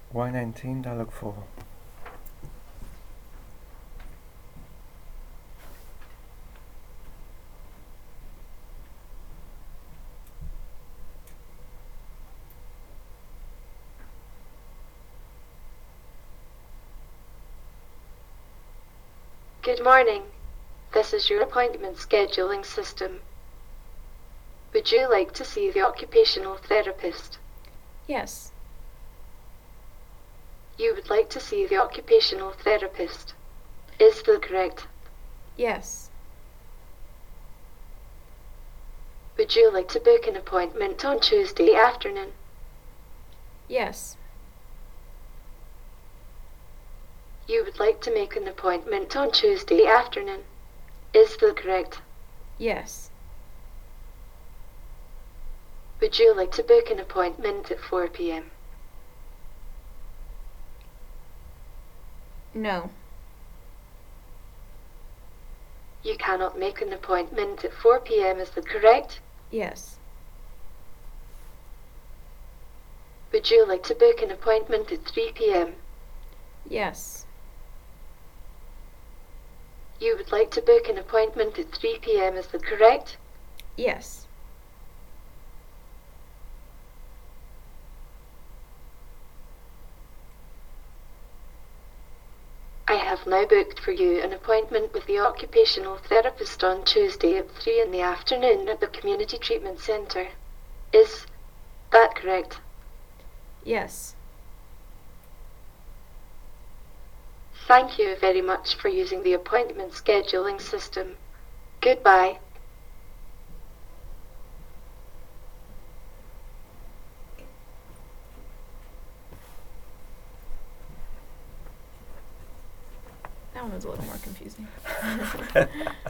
Y19 dialogue 4. Good morning. This is your appointment scheduling system. Would you like to see the occupational therapist? Yes. You would like to see the occupational therapist. Is that correct? Yes. Would you like to book an appointment on Tuesday afternoon? Yes. You would like to make an appointment on Tuesday afternoon. Is that correct? Yes. Would you like to book an appointment at 4 p.m.? No. You cannot make an appointment at 4 p.m., is that correct? Yes. Would you like to book an appointment at 3 p.m.? Yes. You would like to book an appointment at 3 p.m., is that correct? Yes. I have now booked for you an appointment with the occupational therapist on Tuesday at 3 in the afternoon at the Community Treatment Centre. Is that correct? Yes. Thank you very much for using the appointment scheduling system. Goodbye. That one was a little more confusing.